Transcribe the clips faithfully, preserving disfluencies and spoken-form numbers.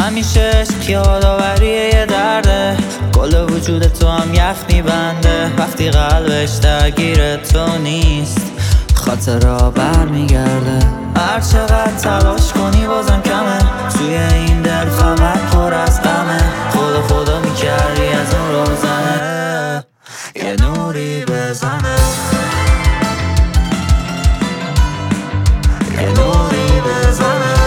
همیشه عشق یادآوری یه درده، کل وجود تو هم یخ میبنده. وقتی قلبش درگیر تو نیست خاطرها بر میگرده. هر چقدر تلاش کنی بازم کمه، توی این دل فقط پر از غمه. خدا خدا میکردی از اون روزنه یه نوری بزنه، یه نوری بزنه.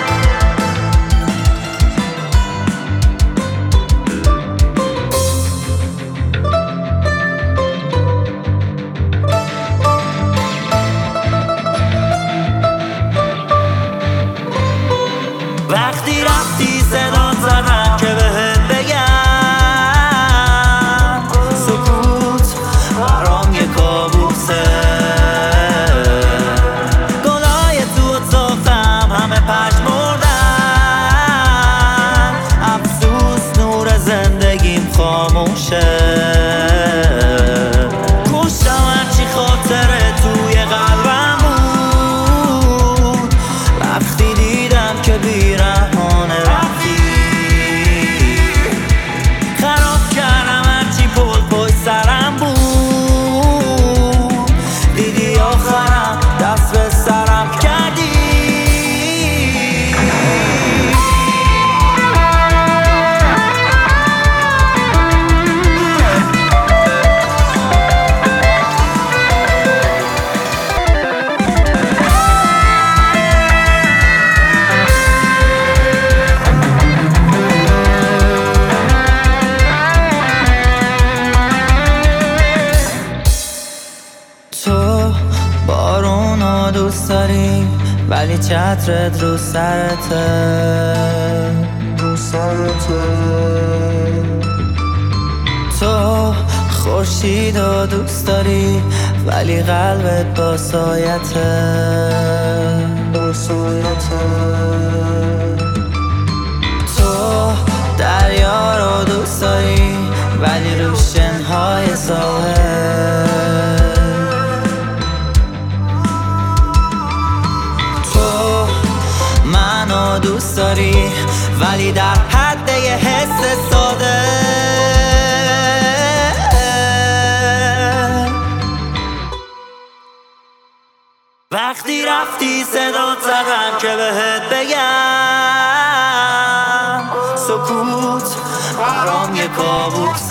وقتی رفتی صدات زدم که بهت بگم سکوت برام یه کابوسه. گلای تو اتاقم همه پژمردن، افسوس نور زندگیم خاموشه. کشتم هرچی خاطره توی قلبم بود، وقتی دیدم که بیرحمانه رفتی. خراب کردم هرچی پل پشت سرم بود، دیدی آخرم دست به سرم کردی. تو بارونو دوست داری ولی چترت رو سرته، رو سرته. تو خورشیدو دوست داری ولی قلبت با سایته، با سایته. تو دریا رو دوست داری ولی روشنهای ساحل. منو دوست داری ولی در حد یه حس ساده. وقتی رفتی صدات زدم که بهت بگم سکوت برام یه کابوس.